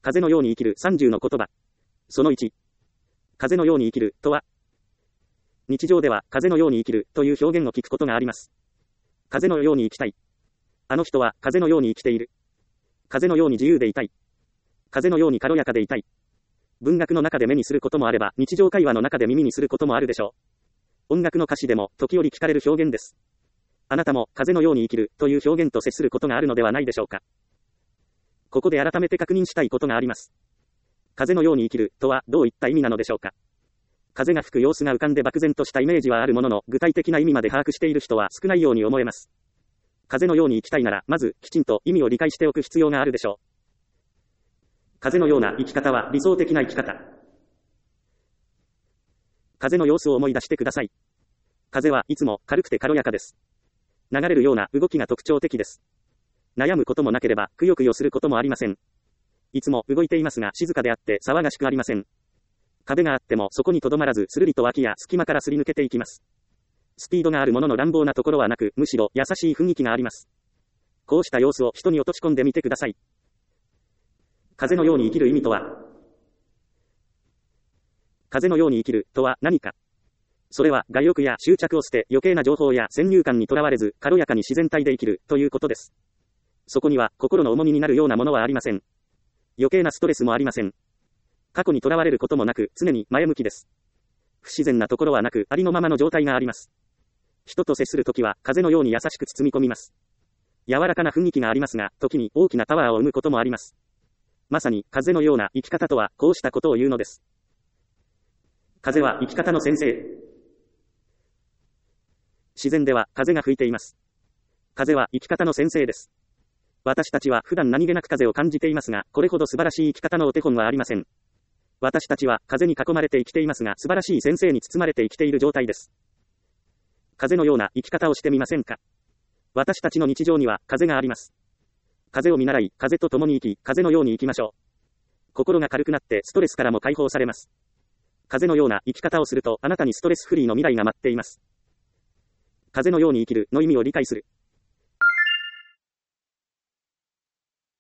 風のように生きる30の言葉。その1。風のように生きるとは、日常では風のように生きるという表現を聞くことがあります。風のように生きたい。あの人は風のように生きている。風のように自由でいたい。風のように軽やかでいたい。文学の中で目にすることもあれば、日常会話の中で耳にすることもあるでしょう。音楽の歌詞でも時折聞かれる表現です。あなたも風のように生きるという表現と接することがあるのではないでしょうか。ここで改めて確認したいことがあります。風のように生きるとはどういった意味なのでしょうか。風が吹く様子が浮かんで漠然としたイメージはあるものの、具体的な意味まで把握している人は少ないように思えます。風のように生きたいなら、まずきちんと意味を理解しておく必要があるでしょう。風のような生き方は理想的な生き方。風の様子を思い出してください。風はいつも軽くて軽やかです。流れるような動きが特徴的です。悩むこともなければ、くよくよすることもありません。いつも動いていますが静かであって騒がしくありません。壁があってもそこにとどまらずするりと脇や隙間からすり抜けていきます。スピードがあるものの乱暴なところはなく、むしろ優しい雰囲気があります。こうした様子を人に落とし込んでみてください。風のように生きる意味とは、風のように生きるとは何か。それは外欲や執着を捨て余計な情報や先入観にとらわれず軽やかに自然体で生きるということです。そこには心の重みになるようなものはありません。余計なストレスもありません。過去にとらわれることもなく常に前向きです。不自然なところはなくありのままの状態があります。人と接するときは風のように優しく包み込みます。柔らかな雰囲気がありますが、時に大きなパワーを生むこともあります。まさに風のような生き方とはこうしたことを言うのです。風は生き方の先生。自然では風が吹いています。風は生き方の先生です。私たちは普段何気なく風を感じていますが、これほど素晴らしい生き方のお手本はありません。私たちは風に囲まれて生きていますが、素晴らしい先生に包まれて生きている状態です。風のような生き方をしてみませんか。私たちの日常には風があります。風を見習い、風と共に生き、風のように生きましょう。心が軽くなってストレスからも解放されます。風のような生き方をすると、あなたにストレスフリーの未来が待っています。風のように生きるの意味を理解する。